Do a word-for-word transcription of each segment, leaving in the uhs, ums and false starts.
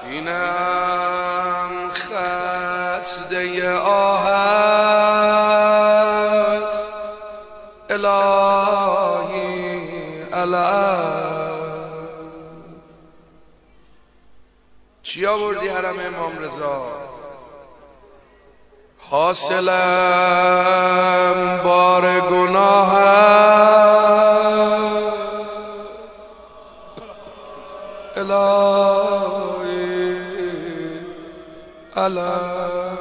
سینم خسته آه است الهی الهی. چی آوردی حرم امام رضا؟ حاصلم بار گناه است الهی الهی.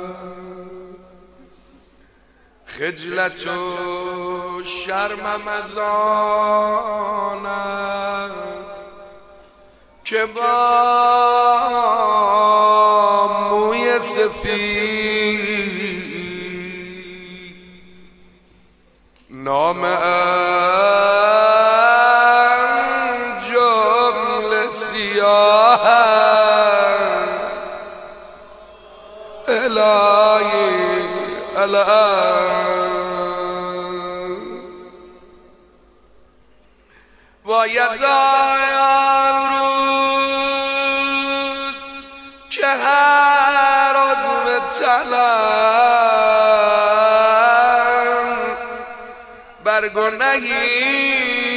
خجلت و شرمم از آن است که با موی سفید نام جمله سیاه است الهی الهی. باید آن روز که هر عضو تنم بر گناهی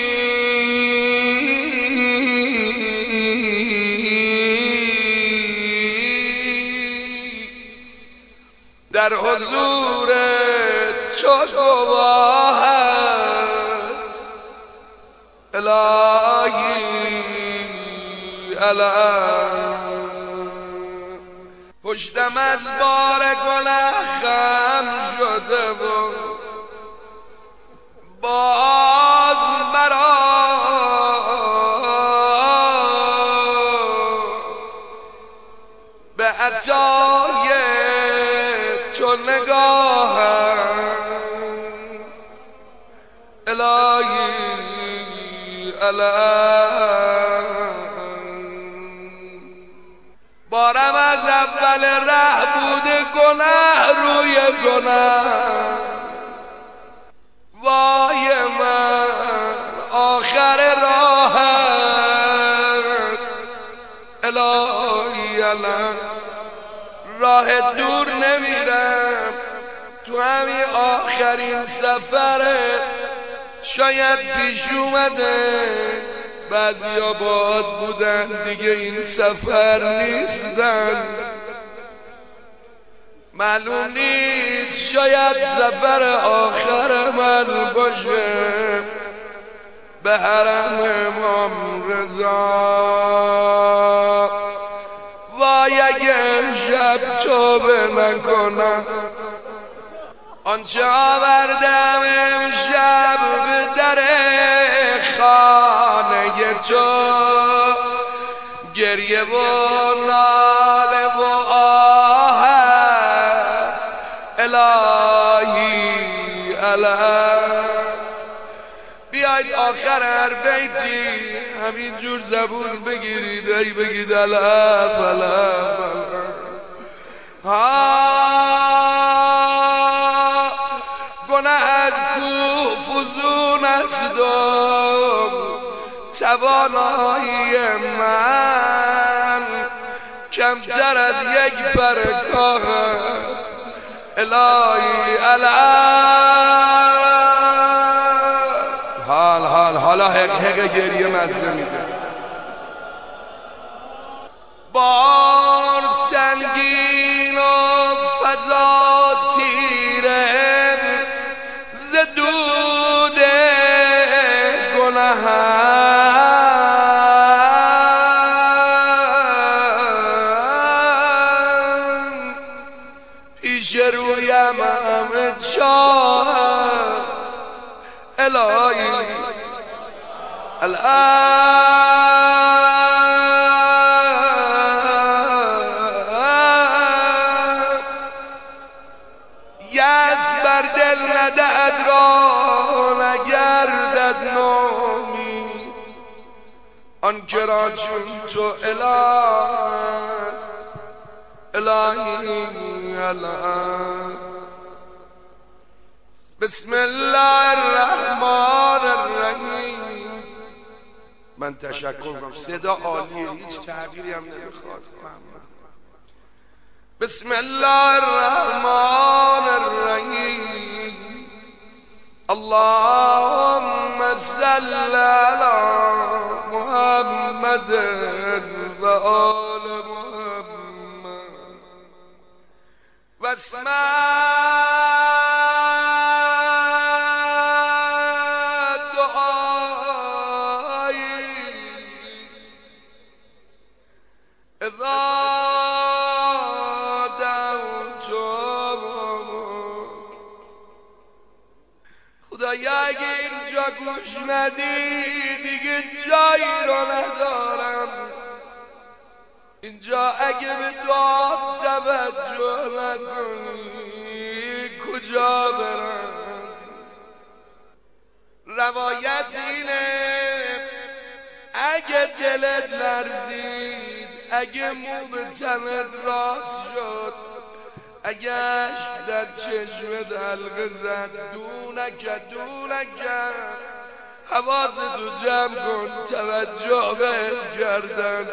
در حضور تو گواه است الهی الهی. پشتم از بار گناه خم شده و باز مرا به عطای تو نگاه است الهی الهی. بارم از اول ره بوده گناه روی گناه، وای من آخر راه است الهی الهی. راه دور نمیرم، تو همین آخرین سفره شاید پیش اومده بعضیا باد بودن دیگه این سفر نیستن، معلوم نیست شاید سفر آخر من باشه به حرم امام رضا. وای اگه امشب توبه نکنم، آنچه آوردم امشب به در خانه تو گریه و ناله و آه است الهی الهی. بیاید آخر هر بیتی همین جور زبون بگیرید ای بگید الهی الهی. گناه از کوه فزون است و توانایی من کمتر از یک پر کاه است الهی الهی. حال حال حالا حق حق گریه مزه میده. بار سنگین و فضا تیره ز دود گناه پیش رویم همه چاه الهی الهی. یأس بر دل ندهد را نگردد نومید، آن که را چون تو اله است الهی الهی. بسم الله الرحمن الرحیم. من تشکر کنم. صدا عالیه، هیچ تغییری هم نمیخواد. بسم الله الرحمن الرحیم. اللهم صل علی محمد و آل محمد و اسمع اگه اینجا گوش ندی دیگه جایی رو ندارم. اینجا اگه به دعا توجه نکنی کجا برم؟ روایت اینه اگه دلت لرزید، اگه مو به تنت راست شد، اگه عشق در چشمت حلقه زد، دونکه دونکه حواستو جمع کن، توجه بهت کردن.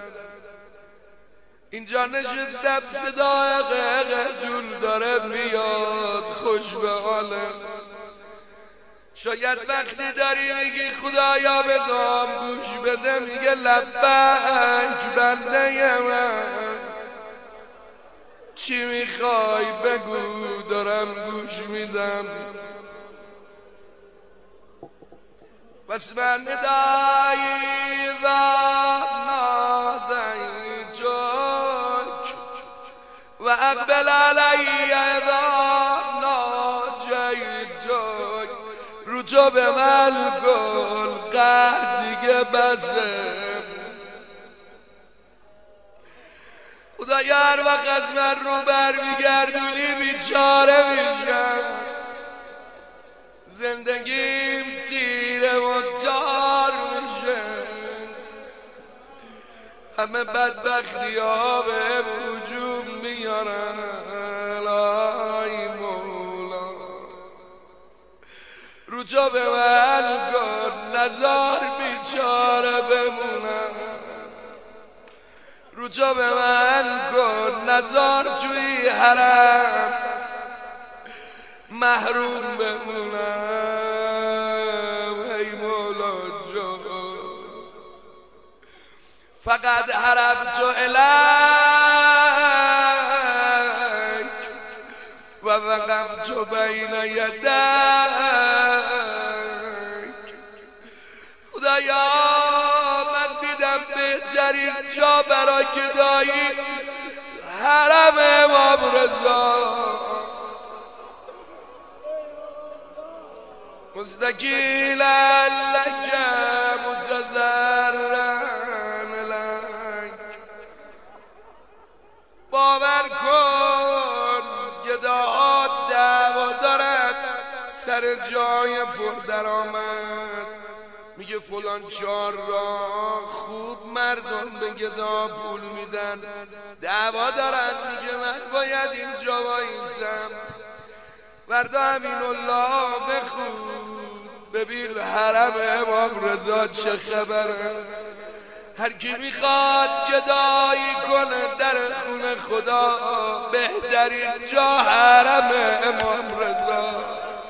اینجا نشستم صدای قهقه جون داره میاد، خوش به حاله. شاید وقتی داری میگی خدایا به دعام گوش بده، میگه لبک بنده من، چی میخوای بگو دارم گوش میدم. بس من ندایی ذا نادیتک و اقبل علی ذا ناجیتک. رو تو به من گل قهر دیگه بسه. خدایا هر وقت از من رو بر میگردونی بیچاره میشم، زندگیم تیره و تار میشه، همه بدبختی ها به وجود میارن. ای مولا رو تو به من کن نزار بیچاره بمونم، رو تو به من کن نزار توی حرم محروم بمونم. ای مولا جان فقط حرمت الیک و وقفت بین یدیک. خدایا بهترین جا برای گدایی حرم امام رضا، مستقیلا لک متضرعا لک. باور کن گداها دعوا دارد سر جای پر درآمد. میگه فلان چهار راه خوب مردم به گدا پول میدن، دعوا دارن. میگه من باید اینجا وایسم. فردا امین الله بخون ببین حرم امام رضا چه خبره. هر کی میخواد گدایی کنه در خونه خدا، بهترین جا حرم امام رضا.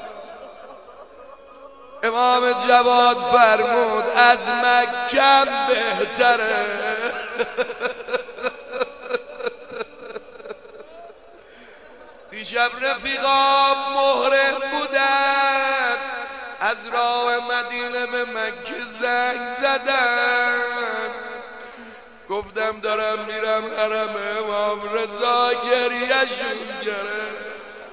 امام جواد فرمود از مکه بهتره. دیشب رفیقام محرم بودن، از راه مدینه به مکه زنگ زدن. گفتم دارم میرم حرم امام رضا، گریه‌شون گرفت.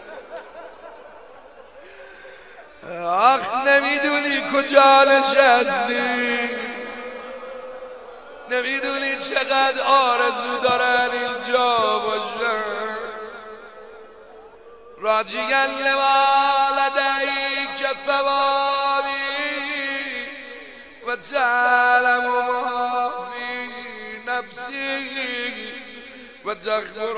آخ نمیدونی کجا نشستی، نمیدونی چقدر آرزو دارن اینجا باشن. راجیا لوالدیک فوابی و تعلم ما فی نفسی و تخبر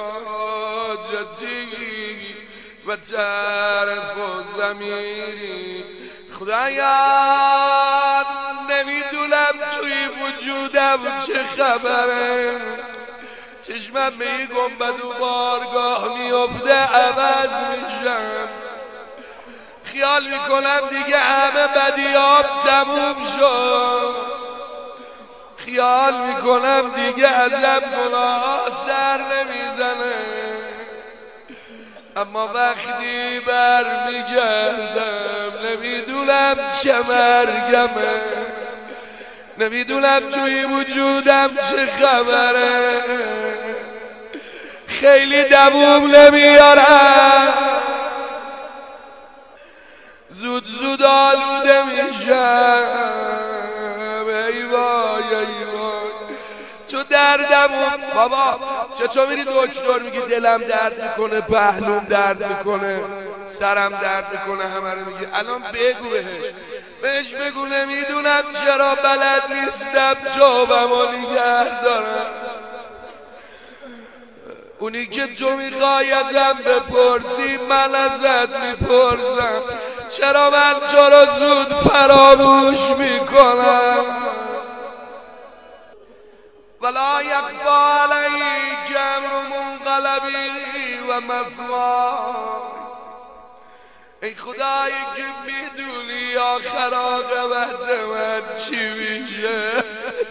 حاجتی و تعرف ضمیری. خدایا نمیدونم توی وجودم چه خبره، چشمم به یه گنبد و بارگاه میفته عوض میشم، خیال میکنم دیگه همه بدیام تموم شد، خیال میکنم دیگه ازم گناه سر نمیزنه، اما وقتی برمیگردم نمیدونم چه مرگمه، نمیدونم توی وجودم چه خبره، خیلی دووم نمیارم، زود زود آلوده میشم، ای وای ای وای تو دردمون. بابا چطور میری دکتر میگی دلم درد میکنه، پهلوم درد میکنه، سرم درد میکنه، همه رو میگی. الان بگو بهش بهش بگو نمیدونم چرا بلد نیستم جوابمو نگه دارم. اونی که تو میخوای ازم بپرسی من ازت میپرسم، چرا من تو رو زود فراموش میکنم. ولا یخفی علیک امر منقلبی و مثوای. ای خدایی که میدونی آخر عاقبت من چی میشه.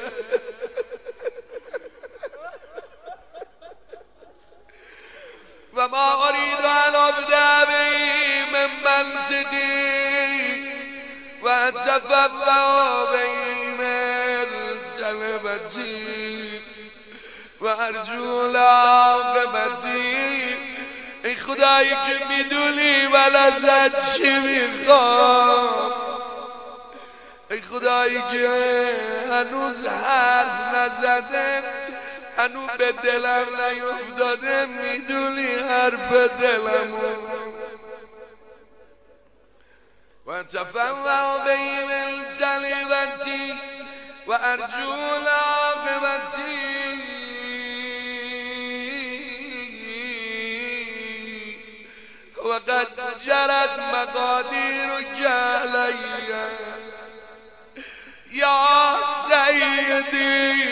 و ما اريد ان ابدا به من منطقی و اتفقا به من جلبتی و ارجو عاقبتی. ای خدایی که میدونی من ازت چی میخوام، ای خدایی که هنوز حرف نزده، هنوز به دلم نیفتاده، میدونی حرف دلمو. و تفوع بهم الجلبتی و ارجو عاقبتی. و قد جرت مقادیرک علی یا سیدی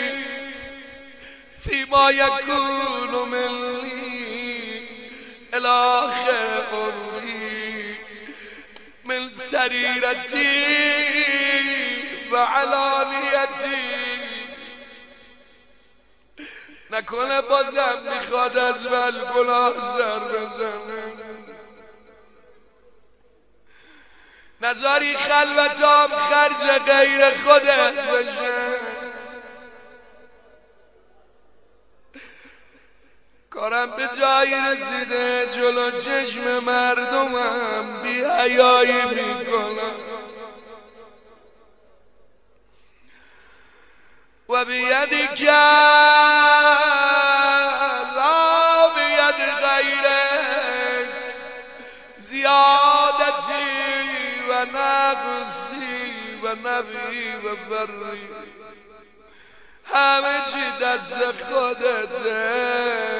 فيما يكون مني إلى آخر عمري من سريرتي وعلانيتي. نکنه بازم میخواد از من گناه سر بزنه، نذاری خلوتام خرج غیر خودت بشه. کارم به جایی رسیده جلو چشم مردمم بی حیایی میکنم و بیدی که لا بید غیرک زیادتی و نقصی و نبی و بری. همه چی دست خودته،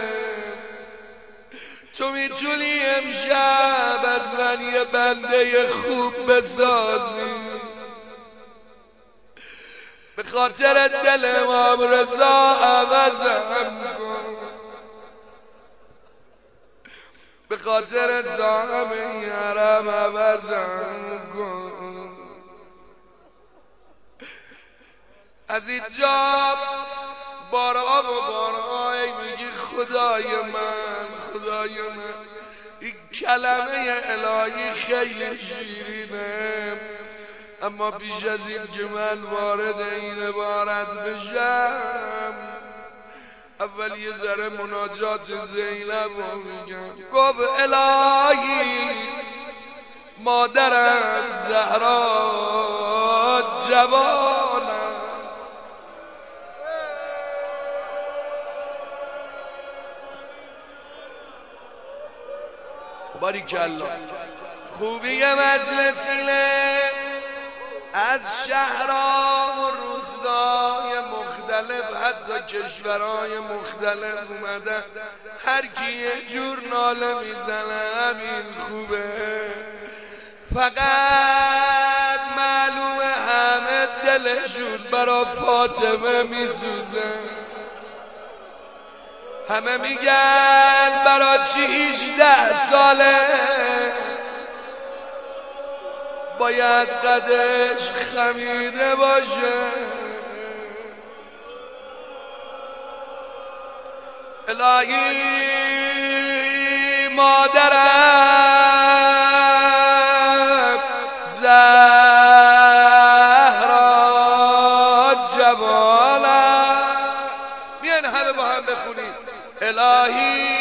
تو میتونی امشب از من یه بنده خوب بسازی. به خاطر دل امام رضا عوضم کن، به خاطر زاهم یارم عوضم کن. از اینجا بارها و بارها میگی خدای من خدای من. این کلمه الهی خیلی شیرینه، اما بیش از این که من وارد این عبارت بشم اول یه ذره مناجات زینب رو میگم. گفت الهی مادرم زهرا جوانم، باریکالله. خوبی مجلس اینه از شهرها و روستای مختلف حتی کشورهای مختلف اومدن، هر کی یه جور ناله میزنه همین خوبه. فقط معلومه همه دلشون برا فاطمه میسوزه. همه میگن برا چی هجده ساله باید قدش خمیده باشه. الهی مادرم زهرا جوانم، بیاین همه با هم بخونیم. الهی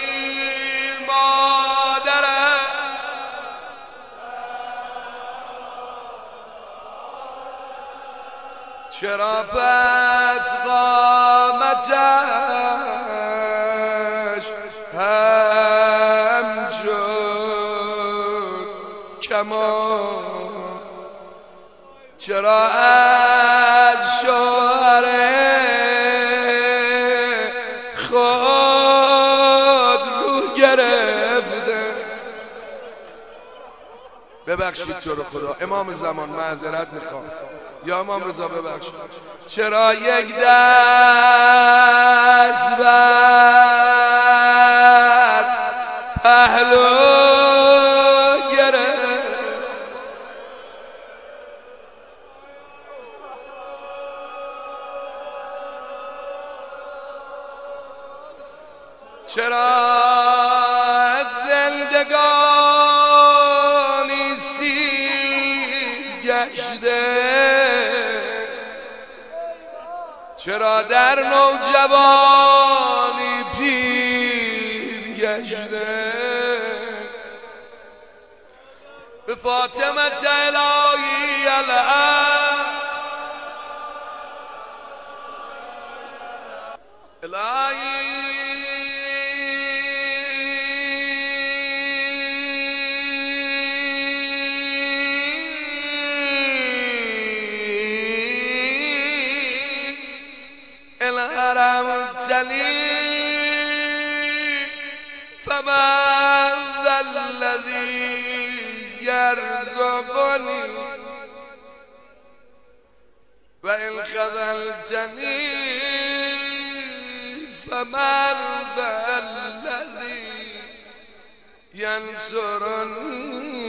مادرم چرا پس قامتش همچون کمان، چرا از شوهر خود رو گرفته. ببخشید تو رو خدا امام زمان، معذرت میخوام یا امام رضا ببخشید. چرا یک دست بر پهلو گرفت، چرا زندگانی سیر گشته، چرا در نوجوانی پیر گشته. به فاطمه الهی الان الهی الهرم تلی فمن ذا الذي يرزقني وإن خذلتني فمن ذا الذي ينصرني.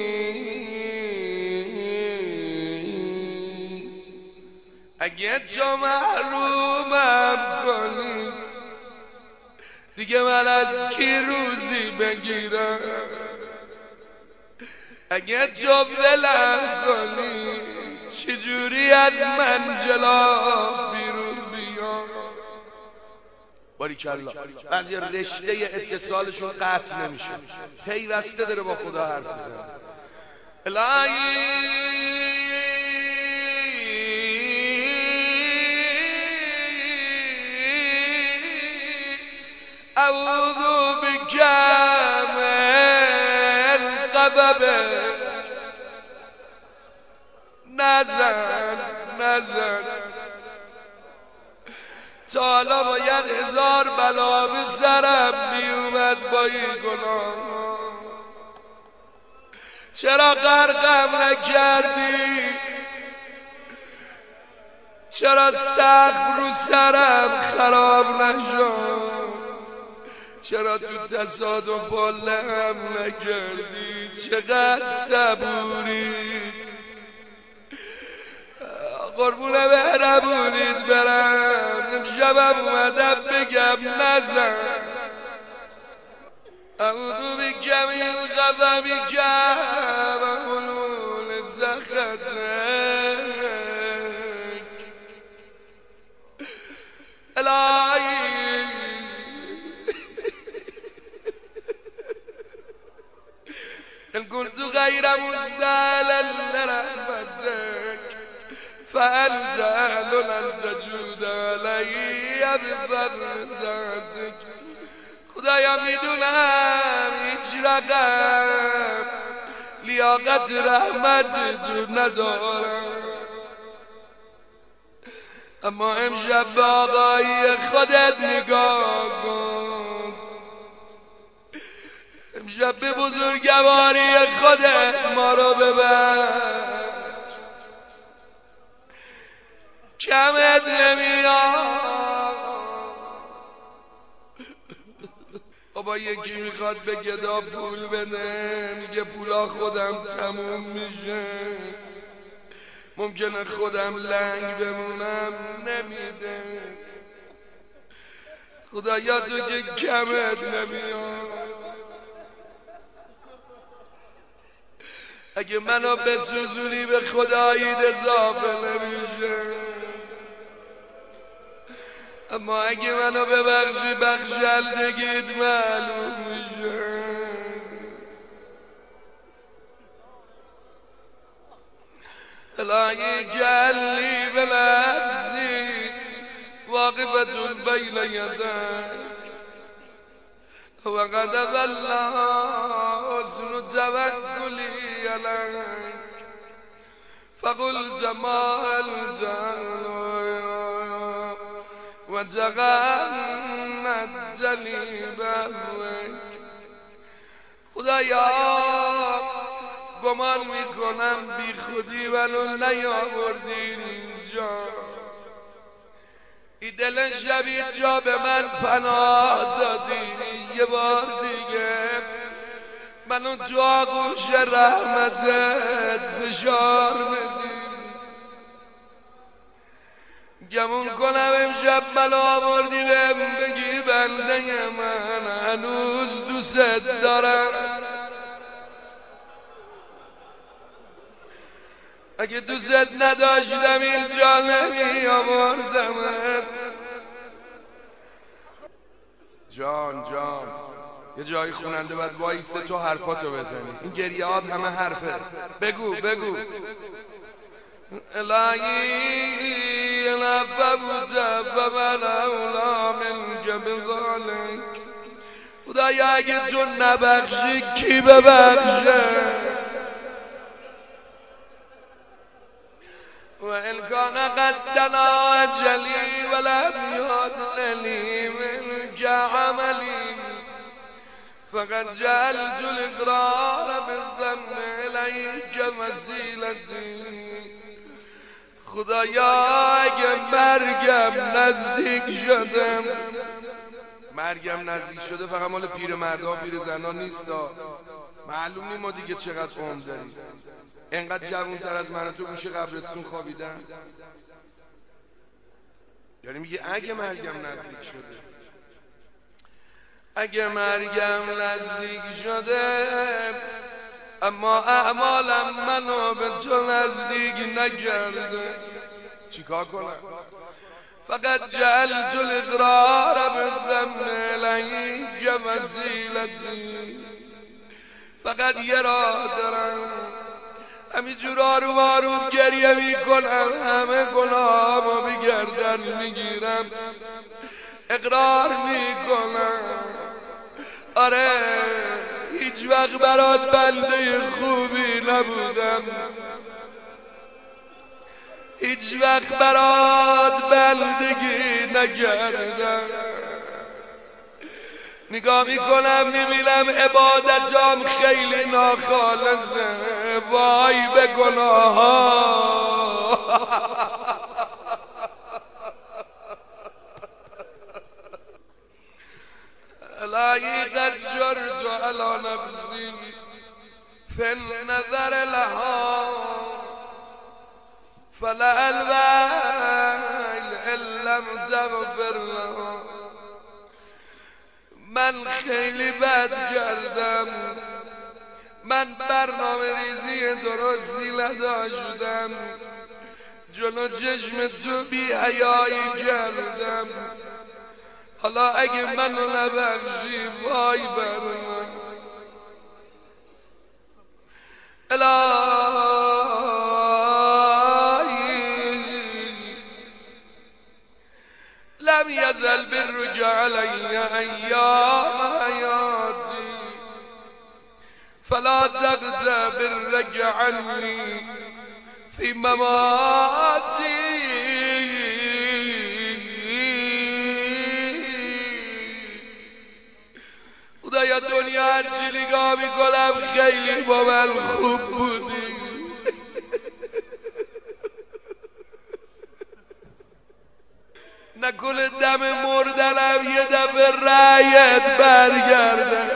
اگه تو محرومم کنی دیگه من از کی روزی بگیرم؟ اگه تو ولم کنی چجوری از من جلا بیرون بیام؟ باریکلا. بعضی رشته اتصالشون قطع نمیشه، پیوسته داره با خدا حرف میزنه. الهی اعوذ بک من غضب، نزن نزن تا حالا باید هزار بلا به سرم میومد با این گناه، چرا غرقم نکردی؟ چرا سقف رو سرم خراب نشد؟ چرا تو تصادف لم نکردی؟ چقدر صبوری، قربونه مهربونید برم. امشبم اومدم بگم نزن. اعوذ بک من غضبک و حلول سخطک. الهی ان كنت غير مستعلا لرحمتك فأنت أهل أن تجود علي بفضل ذاتك. خدایا میدونم هیچ رقم لیاقت رحمت تو ندارم، اما امشب به آقایی خودت نگاه کن، امشب به بزرگواری خودت ما رو ببر. کمت نمیاد. بابا یکی میخواد به گدا پول بده، میگه پولا خودم تموم میشه، ممکنه خودم لنگ بمونم، نمیده. خدایا تو که کمت نمیاد. اگه منو بسوزونی به خداییت اضافه نمیشه، اما اگه منو ببخشی بخشندگیت معلوم میشه. الهی جلی بنفسی واقفة بین یدیک وقد ظل حسن توکلی علیک فقلت ما الجهل و تغمد جلی بهوک. خدایا گمان میکنم بی خودی ولو نیاوردی اینجا، این دل شبیه جا به من پناه دادی، یه بار دیگه منو تو آغوش رحمتت فشار بدی. گمون کنم امشب منو آوردی بهم بگی بنده من هنوز دوست دارم. اگه دوست نداشتم اینجا نمی آوردمت. جان جان یه جایی خوننده باید وایسه تو حرفاتو بزنی، این گریهات همه حرفه. بگو بگو. الهی نفبت فمن اولا منک بذالک. خدایا اگه تو نبخشی کی ببخشه؟ و ان کان قد دنا اجلی ولم یدننی منک عملی فقد جعلت الاقرار بالذنب الیک وسیلتی. خدایا اگه مرگم نزدیک شدم، مرگم نزدیک شده فقط مال پیر مردا و پیر زنا نیست، معلوم نی ما دیگه چقدر عمر داریم. انقدر جوانتر از من تو گوشه قبرستون خوابیدن. یعنی میگه اگه مرگم نزدیک شده، اگه مرگم نزدیک شده اما اعمالم منو به تو نزدیک نکرده، چیکار کنم؟ فقط جعلت الاقرار بالذنب الیک وسیلتی. فقط یه راه دارم، همینجور آروم آروم گریه میکنم، همه گناهامو به گردن میگیرم، اقرار میکنم آره هیچ وقت برات بنده خوبی نبودم، هیچ وقت برات بندگی نکردم. نگاه میکنم میبینم عبادتام خیلی ناخالصه، وای به گناه ها. الهی قد جرت علی نفسی فی النظر لها فلا الویل ان لم تغفر لها. من خیلی بد کردم، من برنامه ریزی درستی نداشتم، جلو چشم تو بی حیایی کردم. حالا اگه منو نبخشی وای بر من. الهی لم یزل برک علی ایام حیاتی فلا تغضب برک عنی فی مماتی. خدایا دنیا هرچی نگاه میکنم خیلی با من خوب بودی، نکنه دم مردنم یه دفعه رأیت برگرده.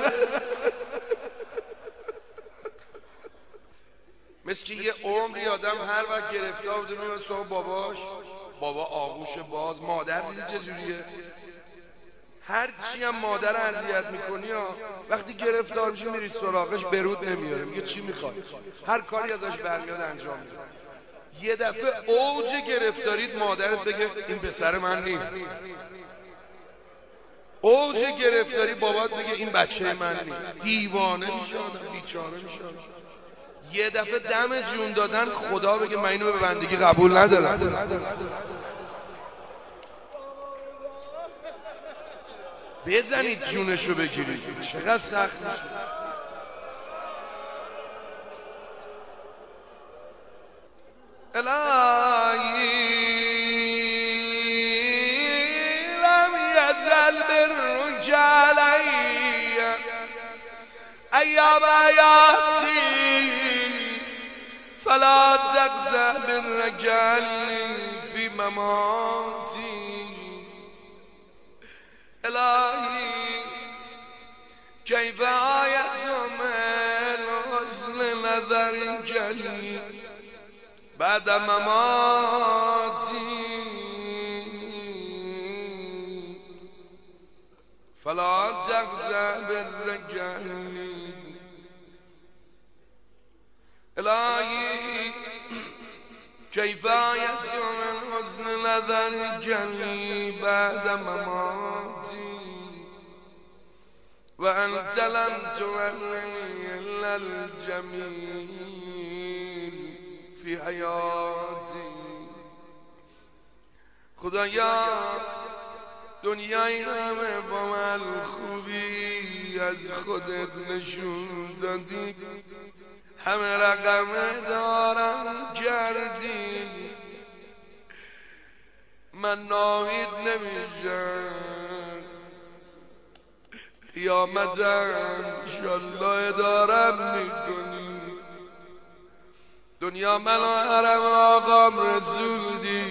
مثل که یه عمری آدم هر وقت گرفتار بوده میاد سراغ باباش، بابا آغوش باز. مادر دیدی چجوریه؟ هر چی هم مادر اذیت میکنی ها، وقتی گرفتار میشی میری سراغش برود نمیاره، میگه چی میخوای، هر کاری ازش برمیاد انجام میده. یه دفعه اوج گرفتارید مادرت بگه این پسر من نی. اوج گرفتاری بابات بگه این بچه من نی. دیوانه میشه آدم، بیچاره میشه. یه دفعه دم جون دادن خدا بگه من اینو به بندگی قبول ندارم. بزنید جونشو بگیرید، چقدر سخت میشه. الهی لم یزل برک علی ایام حیاتی فلا تقطع بالرجال فی مماتی. الهی کیف آیسم الحسن نظر جلی بعد مماتی فلا تقطع بالرجال. الهی کیف یسکن الحسن نظر جلی بعد مماتی و انت لم تولنی الا الجمیل فی حیاتی. خدایا دنیای همه با من خوبی از خودت نشون دادی، همه رقم دارم کردی، من ناامید نمیشم، قیامتم انشالله ادارم میکنی. دنیا منو حرم آقام رسوندی،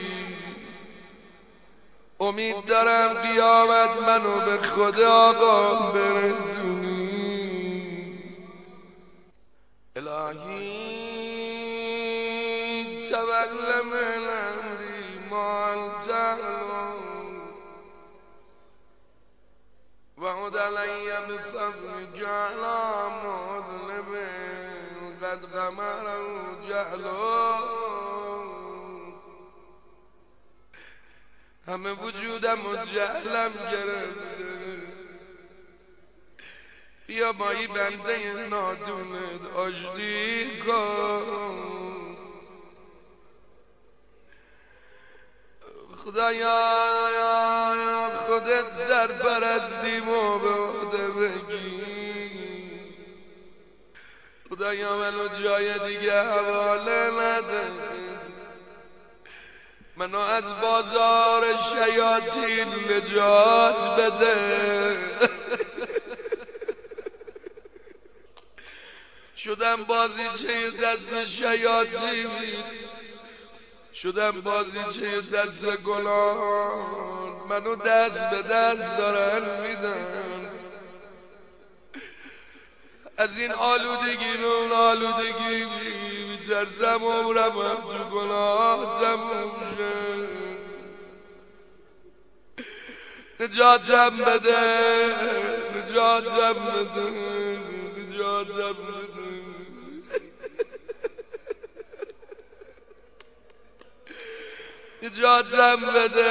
امید دارم قیامت منو به خود آقام برسونی. الهی تولى من امری ما الجهل وعد علی بفضل جهل مذنب قد غمر جهل. همه وجودم و جهلم گرفته، بیا با این بنده نادونت آشتی کن. خدایا خودت سرپرستیمو به عهده بگیر، خدایا منو جای دیگه حواله نده، منو از بازار شیاطین نجات بده. شدم بازیچه دست شیاطین، شدم بازیچه دست گناهان، منو دست به دست دارن میدن. از این آلودگی به اون آلودگی میترسم عمرم هم تو گناه تموم شه. نجاتم بده، نجاتم بده، نجاتم بده. نجاتم بده،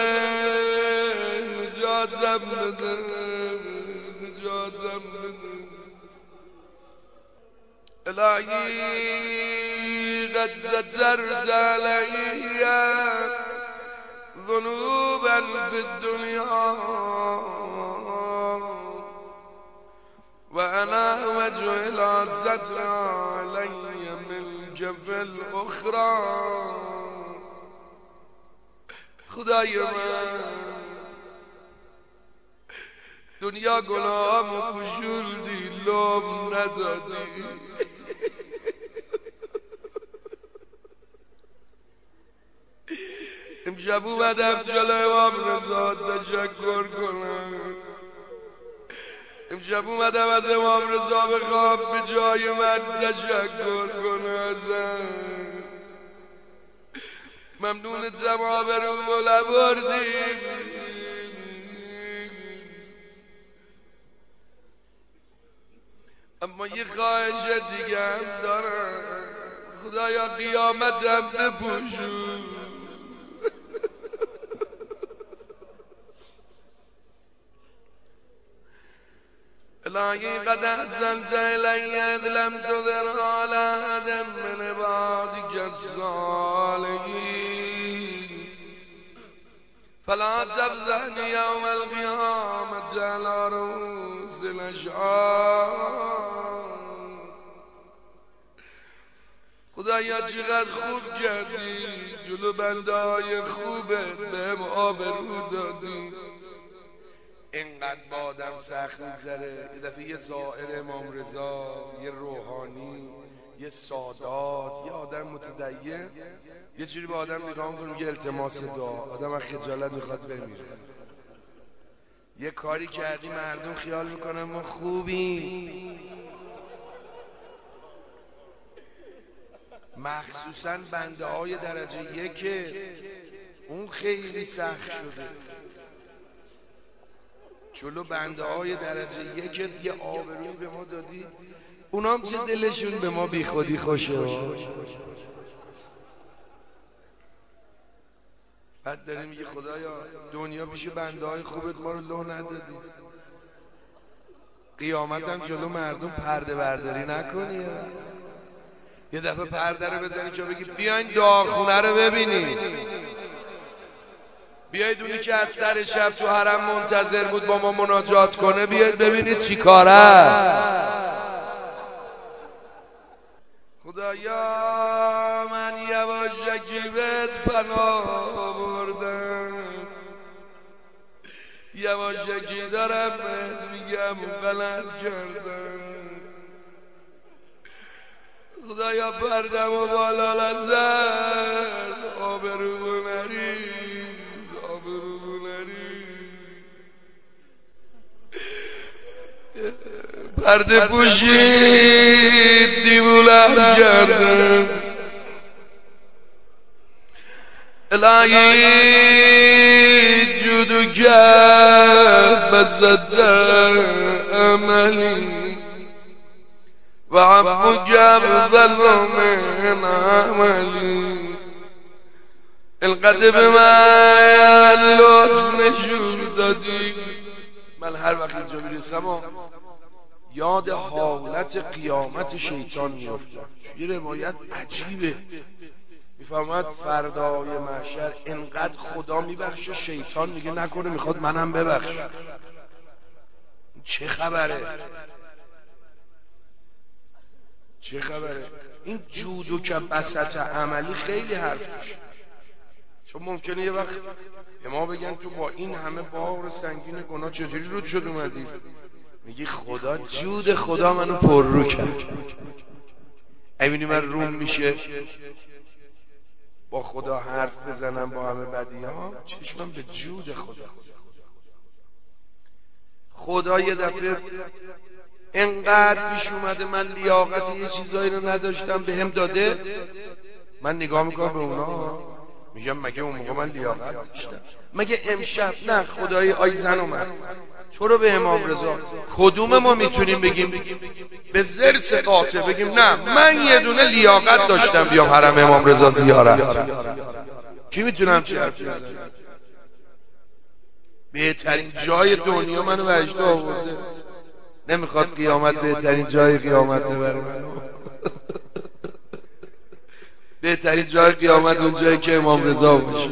نجاتم بده، نجاتم بده. الهی قد سترت علی ذنوبا فی الدنیا و انا وجه ستر علی من جف الاخرى. خدای من دنیا گناهامو پوشوندی، لوم ندادی. امشب اومدم جلوی امام رضا تشکر کنم. امشب اومدم از امام رضا بخوام به جای من تشکر کنه ازم. ممنون جواب رو مولا بردیم. اما یه خواهش دیگه هم دارم، خدایا قیامتم بپوشون. الهی قد احسنت الی اذ لم تذر على احد من عبادك الصالحین فلا تفضحنی یوم القیامة على رؤوس الاشهاد. خدایا چقدر خوب کردی، جلو بنده های خوبت بهم آبرو دادی. اینقدر با آدم سخت میگذره، یه دفعه یه زائر امام رضا، یه روحانی، یه سادات، یه آدم متدین یه جوری به آدم نگاه میکنه، یه التماس دعا، آدم از خجالت میخواد بمیره. یه کاری کردی مردم خیال میکنن ما خوبیم، مخصوصا بنده های درجه یک، اون خیلی سخت شده. جلو بنده های درجه یک یه آبرویی به ما دادی، اونام چه دلشون به ما بی خودی خوشه. بعد داریم میگه خدایا دنیا پیش بنده های خوبت ما رو لو ندادی، قیامت هم جلو مردم پرده برداری نکنی. یه دفعه پرده رو بزنی چه بگی بیاین دعاخونه رو ببینی، بیاید اونی که از سر شب تو حرم منتظر بود با ما مناجات کنه، بیاید ببینید چی کاره است. خدایا من یواشکی بهت پناه بردم، یواشکی دارم بهت میگم غلط کردم. خدایا پردم و بالا لزن، آبرو نریز، آبرو نریز. پرده پوشید دیوولم کردم. الهی جودو کرد بزد عملی و عفو کرد ظلم من عملی. القدر به من لطف نشون دادی. من هر وقت اینجا میرسم یاد حالت قیامت شیطان میافتم. یه روایت عجیبه، میفهمد فردای محشر انقدر خدا میبخشه، شیطان میگه نکنه میخواد منم ببخش. چه خبره؟ چه خبره؟ این جود و که بسط عملی خیلی حرف میشه، چون ممکنه یه وقت به ما بگن تو با این همه بار سنگین گناه چجوری رود شد اومدی؟ میگی خدا جود خدا منو پر رو کرد. ایمونی من روم میشه با خدا حرف بزنم با همه بدی ها، چشمم به جود خدا. خدا یه دفعه انقدر پیش اومده من لیاقت یه چیزایی رو نداشتم به هم داده، من نگاه میکنم به اونا میگم مگه اون موقع من لیاقت داشتم؟ مگه امشب نه خدای آی زن اومد تو رو به امام رضا، کدوم ما میتونیم بگیم به زرس قاطع بگیم نه من یه دونه لیاقت داشتم بیام حرم امام رضا زیارت؟ کی میتونم چه حرفی بزنه؟ بهترین جای دنیا منو به اجده آورده، نمیخواد قیامت بهترین جای قیامت ببره منو. بهترین جای قیامت اون جایی که امام رضا باشه.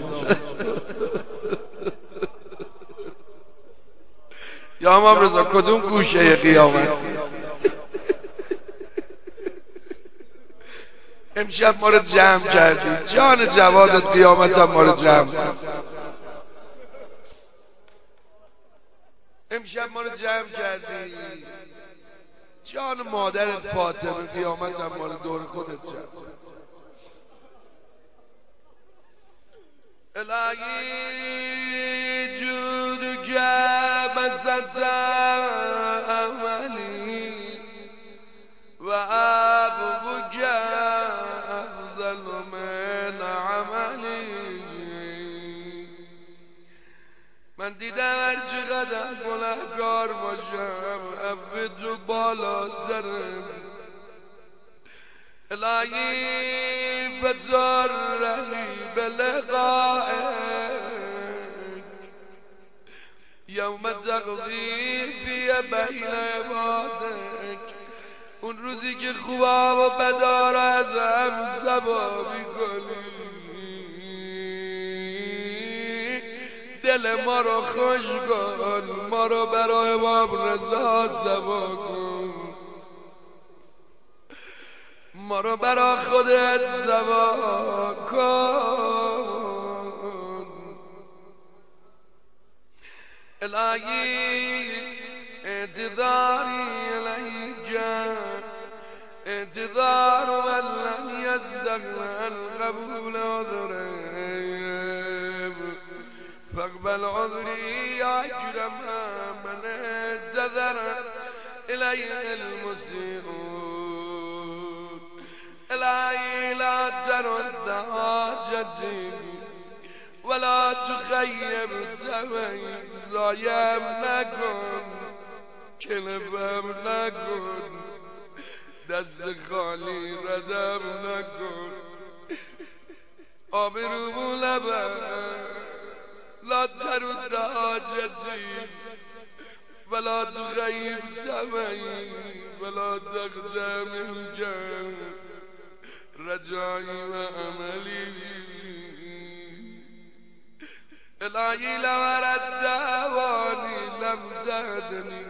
یا امام رضا کدوم گوشه قیامت؟ امشب ما رو جمع کردی، جان جوادت قیامت هم ما رو جمع کرد. امشب ما رو جمع کردی، جان مادرت فاطمه قیامت هم ما رو دور خودت جمع کرد. الهی جودك بسط عملي وعفوك أفضل من عملي. من دیدم هر چقدر گناهکار باشم عفو تو بالاتره. الهی فسرني بلقائك يوم تقضي في بين عبادك. اون روزی که خوبا و بدا را از هم سبا میکنی، دل ما رو خوش کن، ما رو برای امام رضا سبا کن، ما رو برا خودت سبا کن. الهی اعتذاری الیک اعتذار من لم یستقبل قبول عذره فاقبل عذری اکرم من اعتذر الیه المسیئون. الهی لا ترد حاجتی ولا تخیب تمنی، ضایم نکن کلفم نکن، دست خالی ردم نکن، آبرومو نبر. لا ترد حاجتی ولا تخیب تمنی ولا تخزى من جان رجایی و عملی. الهی لو اردت هوانی لم تهدنی،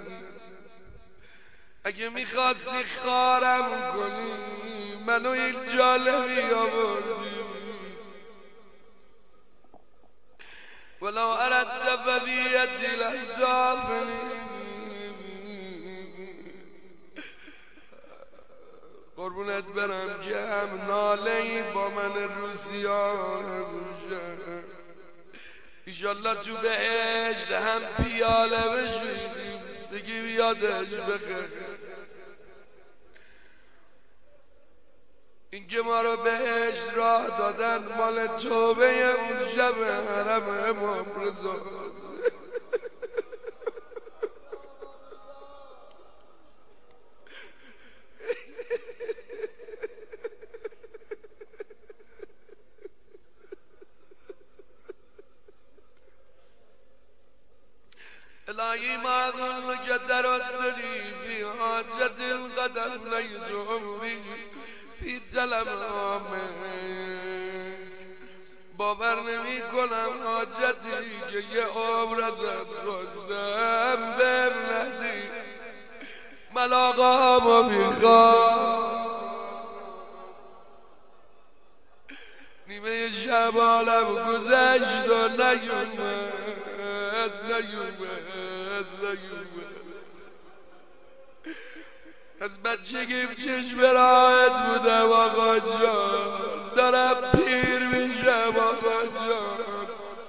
اگه میخواستی خارم کنی منو این جالبی آوردی. ولو اردت فبیتی لم تعفنی، قربونت برم که هم نالهی با من روسیان میشه، ایشالله تو بهشت هم پیاله بشی بگی بیادش بخیر. این که ما رو بهشت راه دادن مال توبه اون شب حرم امام رضا. الهی ما ظنك تردني في حاجة قد أفنيت عمري في طلب آمك. باور نمی کنم حاجتی که یه عمر ازت خواستم بهم ندی. من آقامو میخوام، نیمه شب عالم گذشت و نیومد نیومد نیومد. از بچگیم چشم راحت بودم آقا جان، دارم پیر میشم آقا جان.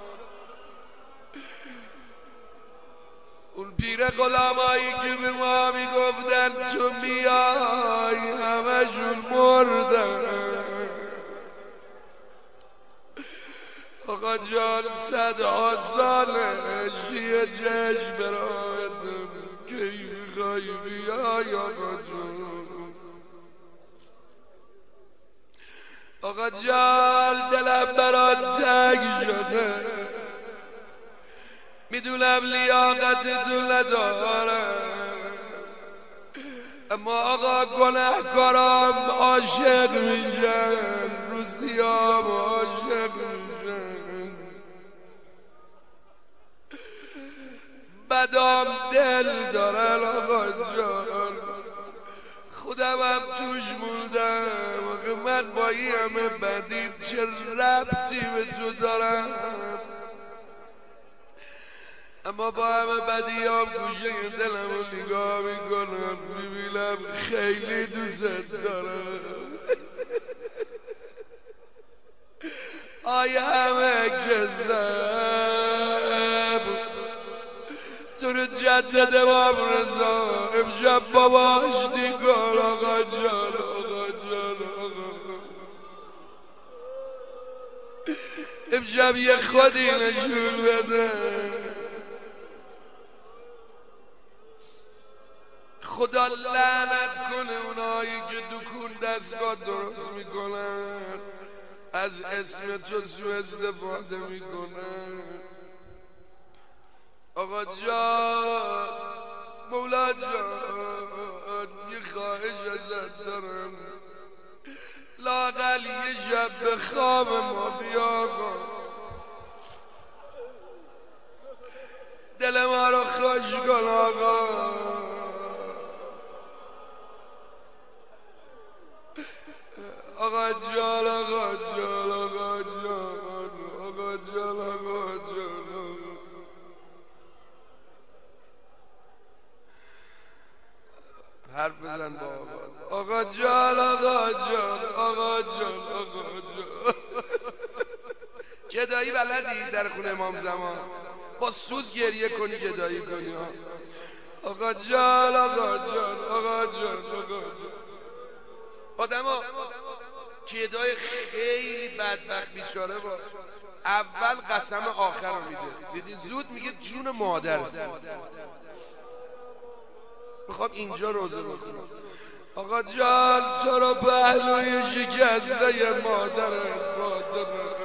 اون پیر غلامایی که به ما میگفتن تو میای همشون مردن آقا جان. صدها ساله شیه چشم راحتم کی میخوای بیای آقا جان. آقا جان دلم برات تنگ شده، میدونم لیاقت تو ندارم، اما آقا گناهکارام عاشق میشن، روسیام عاشق میشن، بدام دل دارن آقا جان. خودم هم توش موندم آقا، من با این همه بدی چه ربطی به تو دارم؟ اما با همه بدیام گوشه دلم رو نگاه میکنم میبینم خیلی دوست دارم آی همه کذب تو رو جدد امام رضا امشب باباش دیگر آقا جان آقا جان آقا امشب یه خودی نشون بده خدا لعنت کنه اونایی که دکون دستگاه درست میکنن از اسم تو سو استفاده میکنن آقا جان مولا جان یه خواهش ازت دارم لااقل یه شب به خواب ما بیا کن دل ما رو خوش کن آقا آقا جان آقا جان آقا جان آقا جان آقا جان حرف بزن بابا آقا جان آقا جان آقا جان آقا جان گدایی بلدی در خونه امام زمان با سوز گریه کنی گدایی کنی ها آقا جان آقا جان آقا جان آقا جان آدم ها گدای خیلی بدبخت بیچاره باش اول قسم آخر رو میده دیدی زود میگه جون مادر میخوام اینجا روزه بخونم آقا جان تو رو پهلوی شکسته مادرت مادرت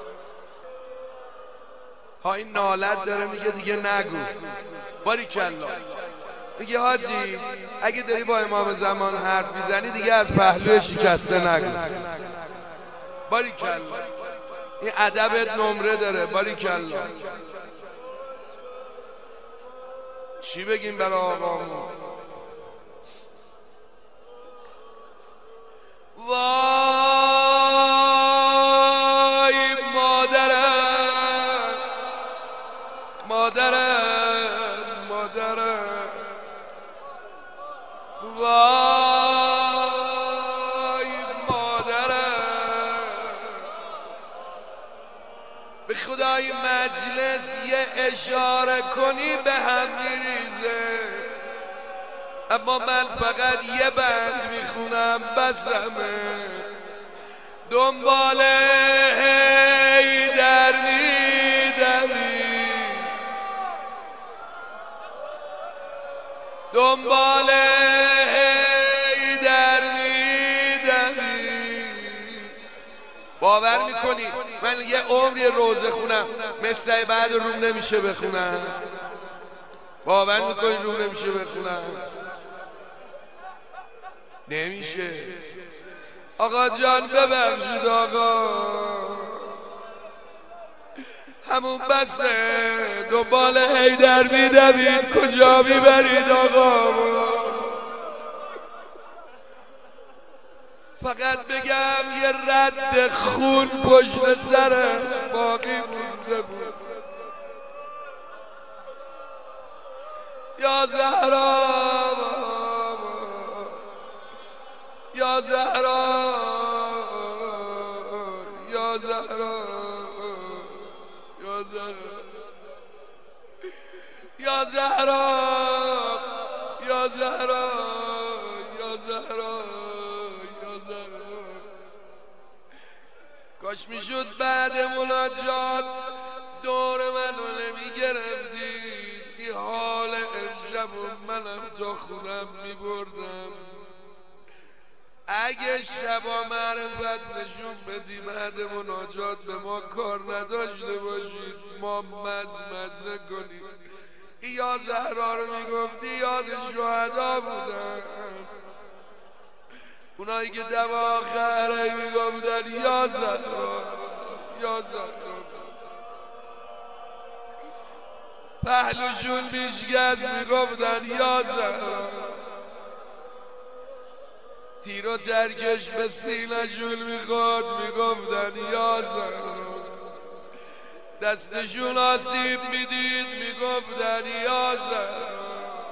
ها این نالت داره میگه دیگه نگو باریکلا میگه حاجی اگه داری با امام زمان حرف میزنی دیگه از پهلوی شکسته نگو باریکلا این ادبت نمره داره باریکلا چی بگیم برای آقامون وای مادرم مادرم مادرم وای مادرم به خدای مجلس یه اشاره کنی به هم میریزه اما من فقط یه بند میخونم بسمه دنبال حیدر میدوی دنبال حیدر میدوی باور میکنی من یه عمری روزه خونم مثل بعد روم نمیشه بخونم باور میکنی روم نمیشه بخونم نمیشه آقا جان ببخشید آقا همون بسته دنبال حیدر میدوید کجا میبرید آقا فقط بگم یه رد خون پشت سرش باقی مونده بود یا زهرا یا زهرا یا زهرا یا زهرا یا زهرا یا زهرا یا زهرا یا زهرا کاش میشد بعد مناجات دور منو نمیگرفتید این حال امشب منم تا خونم میبردم اگه شبا معرفت نشون بدی بعد مناجات به ما کار نداشته باشید ما مزمزه کنیم یا زهرا رو میگفتی یاد شهدا بودن اونایی که دم آخره میگفتن یا زهرا یا زهرا پهلوشون بیشگز میگفتن یا زهرا تیر و ترکش به سینه‌شون میخورد میگفتن یا زهرا دستشون آسیب میدید میگفتن یا زهرا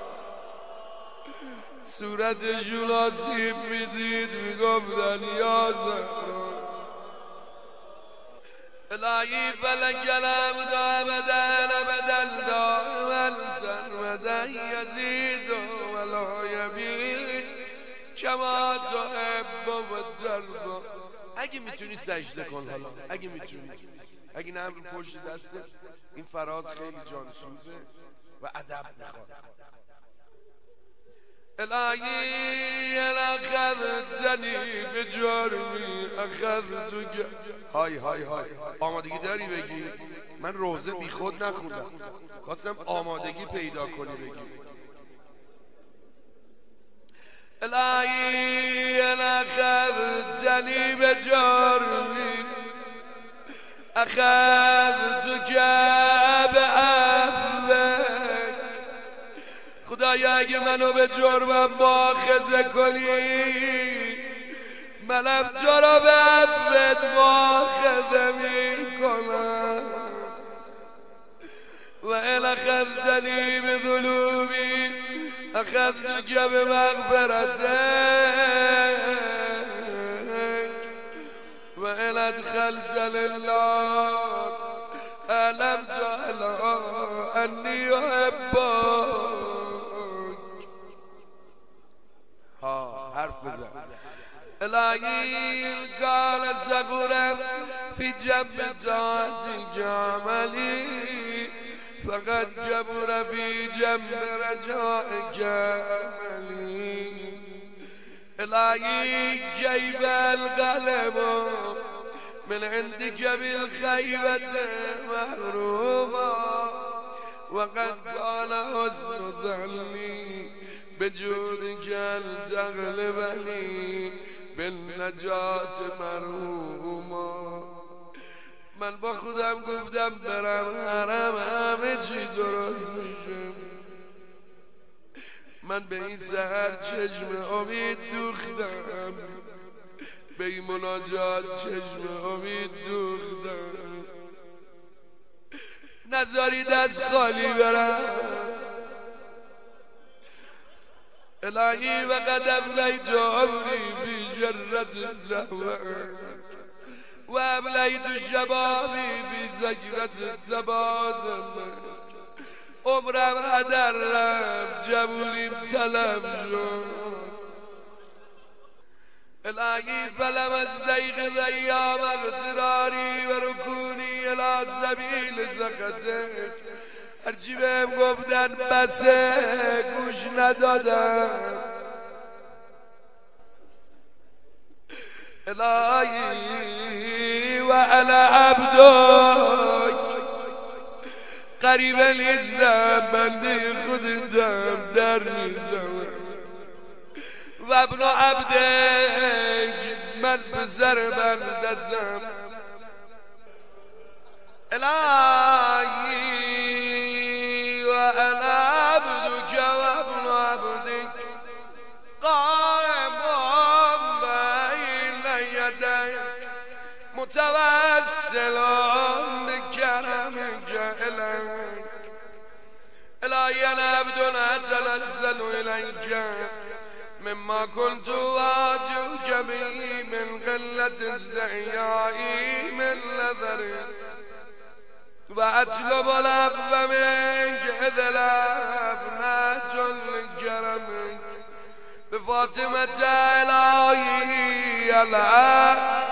صورتشون آسیب میدید میگفتن یا زهرا الهی فلک الحمد ابدا ابدا دائما سرمدا یزید ولا یبید کما تحب و ترضا. اگه میتونی سجده کن حالا، اگه میتونی، اگه نه رو پشت دسته. این فراز خیلی جانسوزه و ادب میخواد. الهی اخذتنی به جرمی اخذتک. های های های آمادگی داری بگی؟ من روزه بی خود نخوندم، خواستم آمادگی پیدا کنی بگی. الهی اخذتنی به جرمی اخذتک به عفوک. خدایا اگه منو به جرمم مؤاخذه کنی، منم تو رو به عفوت مؤاخذه میکنم. و ان اخذتنی به ذنوبی اخذتک به مغفرتک و ان ادخلتنی النار علمت على انی احبک. ها حرف بزن. الهی کان صغورا فی جنب طاعتک عملی فقد کبر فی جنب رجائک عملی. الهی جیب القلب من عندك بالخيبة محروما وقد كان حسن ظني بجودك أن تغلبني بالنجاة مرحوما. من با خودم گفتم برم حرم همه چی درست میشه. من به این سحر چشم امید دوختم، به این مناجات چشم امید دوختم. نذاری دست خالی برم. الهی وقد ابلیت عمری فی جرة الزهوان و ابلیت شبابی فی زجرة التبادل. عمرم هدر رفت جبولیم طلب شد. الهی فلم از ضیق ایام اغتراری و رکونی الی سبیل سخطک. هرچی بهم گفتن بسه گوش ندادم. الهی و انا عبدک قریب نیستم، بنده خودتم در میزم. و ابن عبدک من پسر بندتم. الهی و انا عبدک و ابن عبدک قائم بین یدیک متوسل بکرمک الیک. الهی انا عبد اتوسل الیک مما كنت واجهك به من قلة استحيائي من نظرك وأطلب العفو منك إذ العفو لكرمك بفاطمة إلهي العفو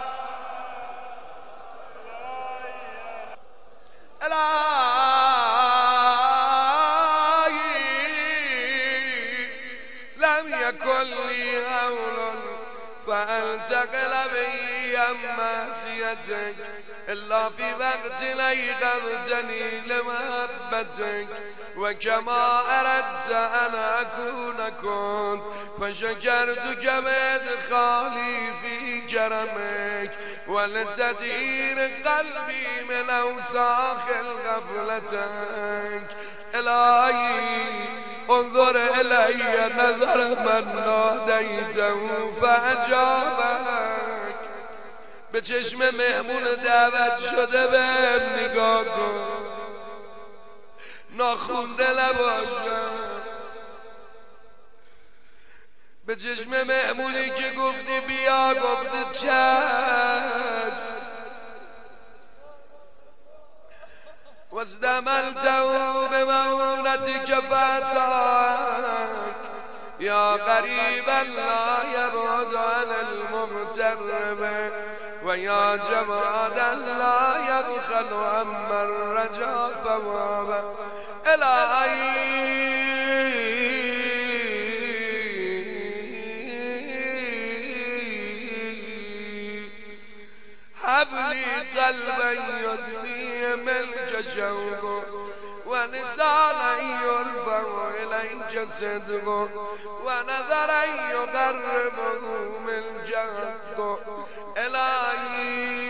يكن لي هول فألتقل بي معصيتك إلا في وقت أيقظتني لمحبتك وكما أردت أن أكون كنت فشكرتك بإدخالي في كرمك ولتدير قلبي من أوساخ غفلتك. إلهي انظر إلي نظر من ناديته فأجابك. به چشم مهمون دعوت شده بهم نگاه کن، ناخونده نباشم. به چشم مهمونی که گفتی بیا گفته چشم. واستملته بمونتك فاتاك يا قريبا لا يبعد عن المغترب ويا جوادا لا يبخل عمن رجا ثوابا إلهي هب لي قلبا يدني ملك شوق ولسانا يرفع إليك صدق ونظرا يقربه من جهد إلهي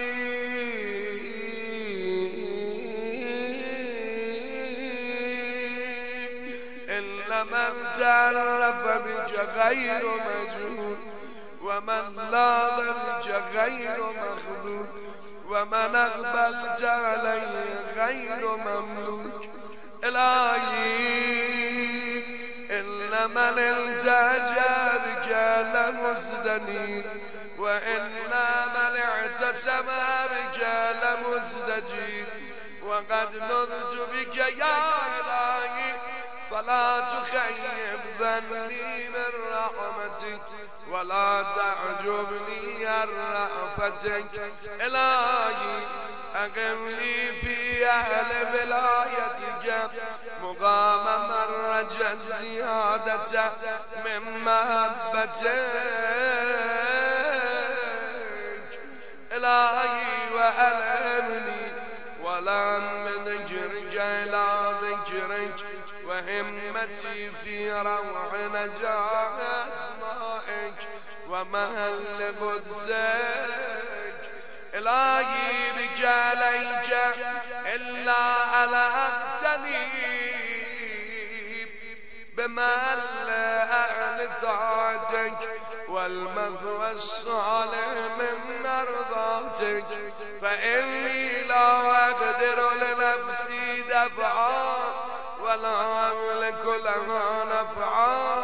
إلا من تعرف بك غير مجهول ومن لاذ بك غير مخذول ومن أقبلت عليه غير مملوك إلهي إن من التجا بك لمستنير وإن من اعتصم بك لمستجير وقد نذت بك يا إلهي فلا تخيب ظني من رحمتك ولا تعجبني عن رأفتك إلهي أقم لي في أهل ولايتك مقام من رجا الزيادة من محبتك إلهي وألهمني ولا من ذكرك إلى ذكرك وهمتي في روع نجاح أسمائك ومهل قدسك إلهي بك عليك إلا على أقتني بمهل أهل طاعتك والمثوى الصالح من مرضاتك فإني لا أقدر لنفسي دفعا ولا أملك لها نفعا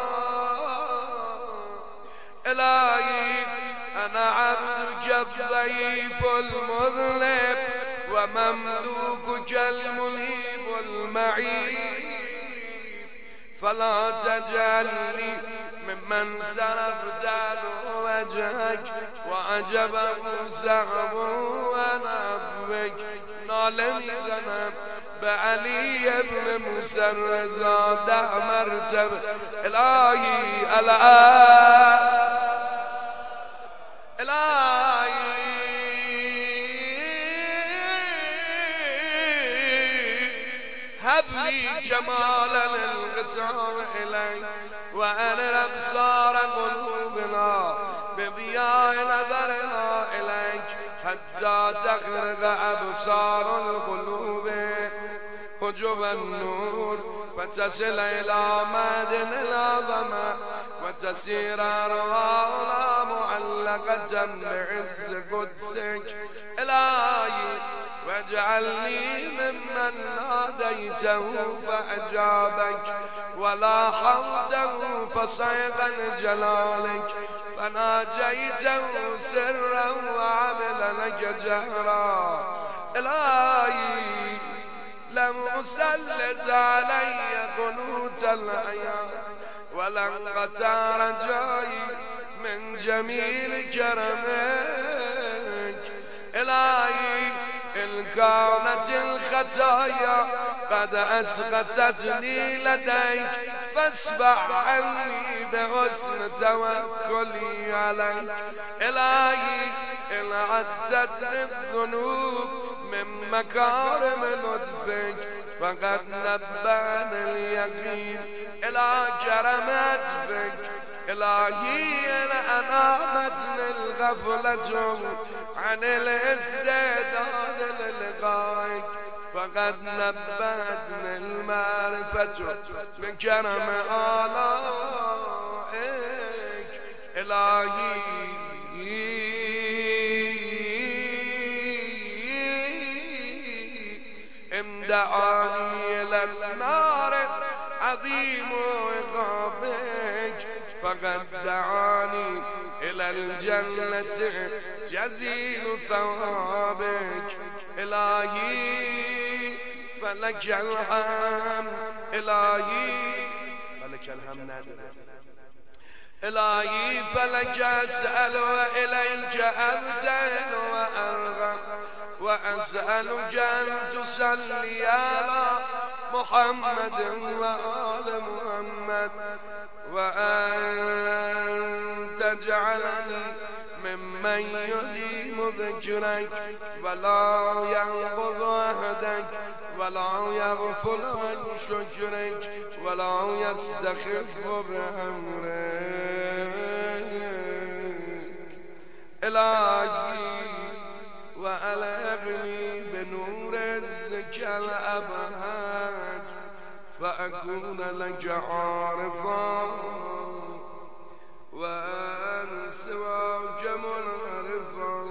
إلهي أنا عبدك الضعيف المذنب ومملوكك المنيب المعيب فلا تجعلني ممن صرفت له وجهك وعجبه سحب ونبك نالني زنب بعلي بن موسى الرضا ده مرتبة إلهي الآن إلهي هب لي جمالا الغتام إليك وأن الأبصار قلوبنا بضياء نظرها إليك حتى تخرج أبصار القلوب حجب النور وتصل إلى معدن العظمة وتسير أرواحنا معلقة بعز قدسك إلهي واجعلني ممن ناديته فأجابك ولاحظته فصيغ جلالك فناجيته سرا وعمل لك جهرا إلهي لم أسلط علي قنوت الحياة ولن قطع رجائي من جميل كرمك إلهي إن كانت الخطايا قد أسقطتني لديك فاسبح عني بحسن توكلي عليك إلهي إن عدتني الذنوب من مكارم لطفك فقد نبأني اليقين إلى كرمتك إلهي إن أنامتني الغفلة عن الاستعداد للقائك فقد نبأتني المعرفة من كرم آلائك إلهي امدعاني إلى النار عظيم عقابك فقد دعاني إلى الجنة جزيل ثوابك إلهي فلک الحمد الهی فلک الحمد نداره الهی فلک اسأل و الیک ابتهل و ارغب و اسألک ان تصلی علی محمد و آل محمد و ان تجعلنی ممن يديم ذكرك ولا ينقض عهدك ولا يغفل عن شكرك ولا يستخف بأمرك إلهي وألغني بنور عزك الأبهج فأكون لك عارفا وأن سواك منعرفا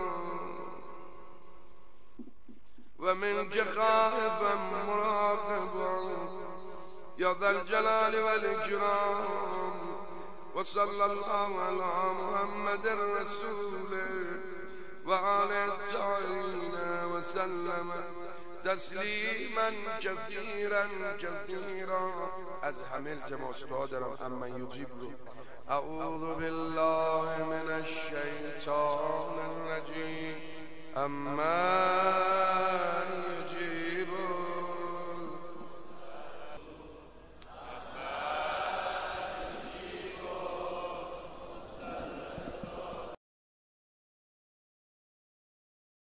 ومنك خائفا مراقبا يا ذا الجلال والإكرام وصلى الله على محمد رسوله وعلى الطاهرين وسلم تسلیما كثيرا كثيرا. از همه التماس دارم اما یجیب رو. اعوذ بالله من الشیطان الرجیم اما